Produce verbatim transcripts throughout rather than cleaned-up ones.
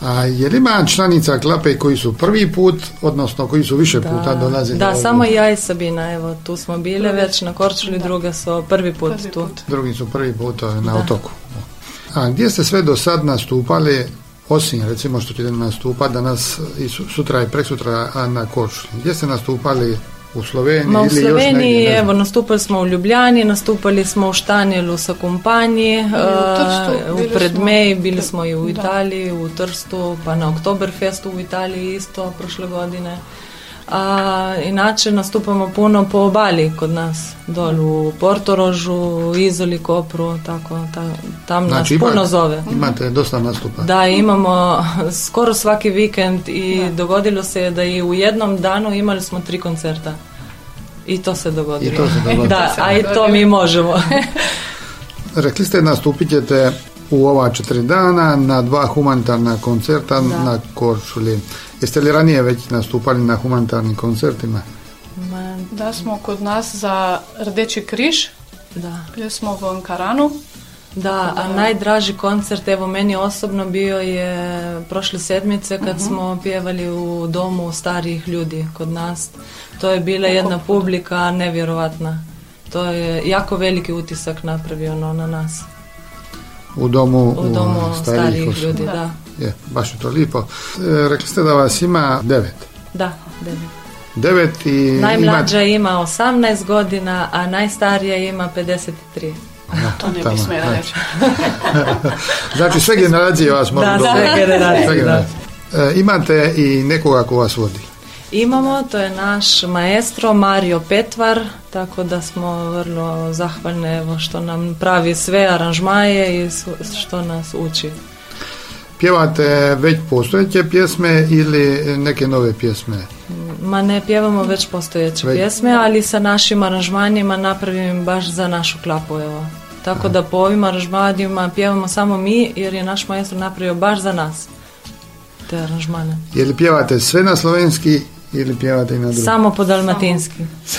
A je li ima članica Klape koji su prvi put, odnosno koji su više da, puta dolazili? Da, ovdje? samo ja i Sabina, evo, tu smo bile već na Korčuli, druga su prvi put prvi tu. Put. Drugi su prvi put na da. otoku. A gdje ste sve do sad nastupali, osim recimo što ćete nastupati danas i sutra i preksutra na Korčuli? Gdje ste nastupali? U Sloveniji Ma u ili Sloveniji, još negdje, evo, nastupali smo u Ljubljani, nastupali smo u Štanjelu sa kompanji, u, Trstu, uh, u Predmeji, bili smo i u Italiji, u Trstu, pa na Oktoberfestu u Italiji isto prošle godine. A inače nastupamo puno po obali kod nas, dol u Portorožu, Izoli, Kopru, tako, ta, tam znači, nas puno imate, zove. Imate dosta nastupa. Da, imamo skoro svaki vikend i da. dogodilo se da i u jednom danu imali smo tri koncerta. I to se dogodilo. I to se dogodilo. Da, a i to mi možemo. Rekli ste nastupit ćete u ova četiri dana na dva humanitarna koncerta da. na Korčuli. Jeste li ranije već nastupali na humanitarnim koncertima? Ma, da smo kod nas za Rdeči križ, da. bili smo u Ankaranu. Da, a najdraži koncert, evo meni osobno bio je prošle sedmice kad uh-huh. smo pjevali u domu starijih ljudi kod nas. To je bila jedna publika nevjerovatna. To je jako veliki utisak napravio ono na nas. U domu, u domu u starijih, starijih ljudi, da. da. Je, baš je to lijepo. E, rekli ste da vas ima devet. Da, devet. Devet i... Najmlađa ima, ima osamnaest godina, a najstarija ima pedeset tri. No, to ne bi smjela reći. Znači sve generacije vas mogu da, dobro. Da, sve generacije. Sve generacije. Da. E, imate i nekoga ko vas vodi? Imamo, to je naš maestro Mario Petvar, tako da smo vrlo zahvalni evo, što nam pravi sve aranžmaje i što nas uči. Pjevate već postojeće pjesme ili neke nove pjesme? Ma ne pjevamo već postojeće već. pjesme, ali sa našim aranžmanima napravim baš za našu Klapu, evo. Tako Aha. da po ovim aranžmanima pjevamo samo mi, jer je naš maestro napravio baš za nas te aranžmane. Je li pjevate sve na slovenski ili pjevate i na drugi? Samo po dalmatinski.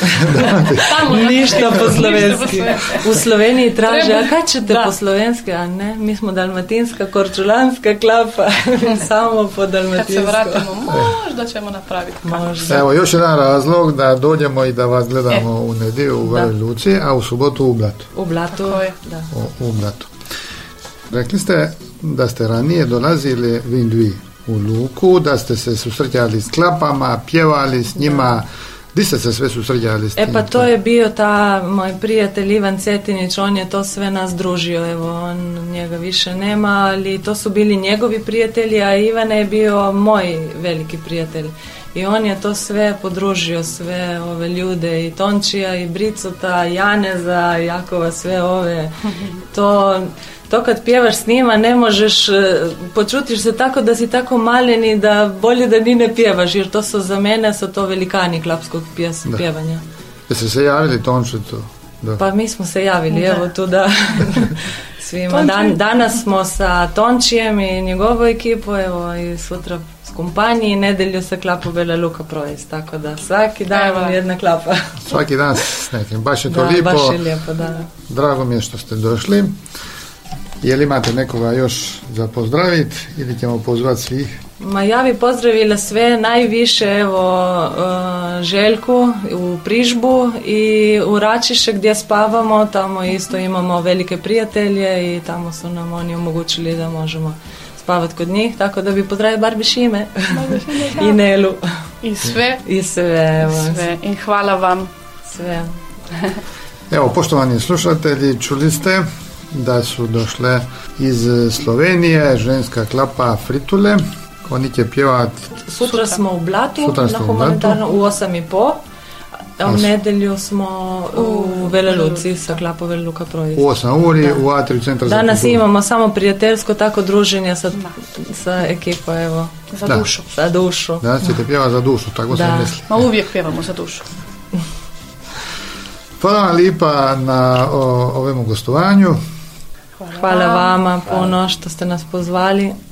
Samo ništa po slovenski. U Sloveniji traže, a kad ćete da. po slovenski? A ne, mi smo dalmatinska, korčulanska Klapa. Samo po dalmatinsko. Kad se vratimo, možda ćemo napraviti. Možda. Evo, još jedan razlog da dođemo i da vas gledamo e. u nedjelju u Veloj Luci, a u subotu u Blatu. U Blatu, da. U, u Blatu. Rekli ste da ste ranije dolazili v Indiji u Luku, da ste se susrećali s Klapama, pjevali s njima. Gdje ste se sve susrećali s tim? E pa to je bio ta moj prijatelj Ivan Cetinić, on je to sve nas družio, evo on njega više nema, ali to su bili njegovi prijatelji, a Ivan je bio moj veliki prijatelj. I on je to sve podružio, sve ove ljude, i Tončija, i Bricota, Janeza, Jakova, sve ove. To, to kad pjevaš s njima ne možeš, počutiš se tako da si tako malen i da bolje da ni ne pjevaš, jer to su za mene su to velikani klapskog pjes, pjevanja. Jeste se javili Tončitu? Da. Pa mi smo se javili, da. evo tu da svima. Dan, danas smo sa Tončijem i njegovu ekipu, evo i sutra kompaniji i nedelju sa Klapu Vela Luka Projez, tako da svaki dan vam jedna Klapa. Svaki dan s nekim, baš je to da, lijepo. Baš je lijepo, da. Drago mi je što ste došli. Je li imate nekoga još za pozdraviti ili ćemo pozvati svih? Ma ja bi pozdravila sve, najviše evo uh, Željku u Prižbu i u Račiše gdje spavamo, tamo isto imamo velike prijatelje i tamo su nam oni omogućili da možemo spavati kod njih, tako da bi pozdravio Barbi Šime i Nelu. I sve. I sve, evo. sve. I hvala vam. Sve. Evo, poštovani slušatelji, čuli ste da su došle iz Slovenije ženska Klapa Fritule. Oni će pjevat sutra, sutra smo u Blatu, sutra na humanitarno u osam i po, a u nedelju smo u Vela Luci sa Klapo Vela Luka Projez. U osam uri u Atriju centra za danas kulturu. Imamo samo prijateljsko tako druženje sa, sa ekipom, evo. Za da. dušu. Za dušu. Danas ćete pjevati za dušu, tako da. se misli. Ma uvijek pjevamo za dušu. Hvala vam lijepa na o, ovemu gostovanju. Hvala, Hvala vama puno što ste nas pozvali.